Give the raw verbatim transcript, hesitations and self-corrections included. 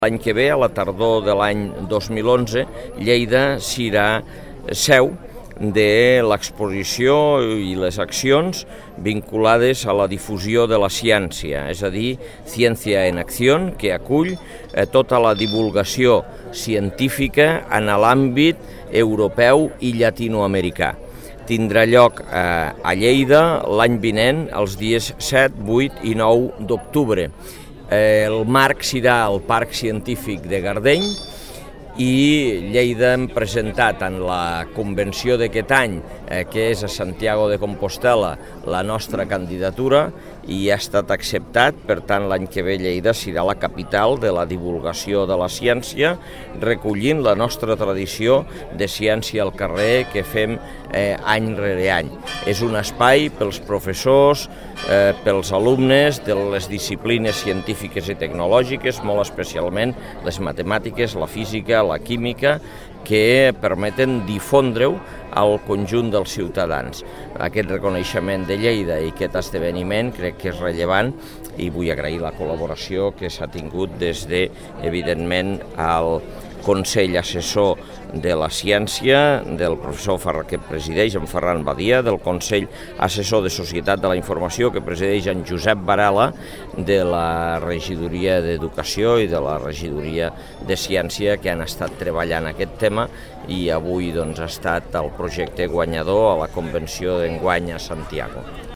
L'any que ve, a la tardor de l'any dos mil onze, Lleida serà seu de l'exposició i les accions vinculades a la difusió de la ciència, és a dir, Ciència en Acció, que acull tota la divulgació científica en l'àmbit europeu i llatinoamericà. Tindrà lloc a Lleida l'any vinent, els dies set, vuit i nou d'octubre. El marc serà el Parc Científic de Gardeny i Lleida hem presentat en la convenció d'aquest any, que és a Santiago de Compostel·la, la nostra candidatura i ha estat acceptat. Per tant, l'any que ve Lleida serà la capital de la divulgació de la ciència, recollint la nostra tradició de ciència al carrer que fem eh, any rere any. És un espai pels professors, eh, pels alumnes de les disciplines científiques i tecnològiques, molt especialment les matemàtiques, la física, la química, que permeten difondre-ho al conjunt dels ciutadans. Aquest reconeixement de Lleida i aquest esdeveniment crec que és rellevant i vull agrair la col·laboració que s'ha tingut des de, evidentment, el Consell Assessor de la Ciència, del professor Ferran, que presideix en Ferran Badia, del Consell Assessor de Societat de la Informació, que presideix en Josep Varela, de la Regidoria d'Educació i de la Regidoria de Ciència, que han estat treballant aquest tema i avui doncs, ha estat el projecte guanyador a la convenció d'enguany a Santiago.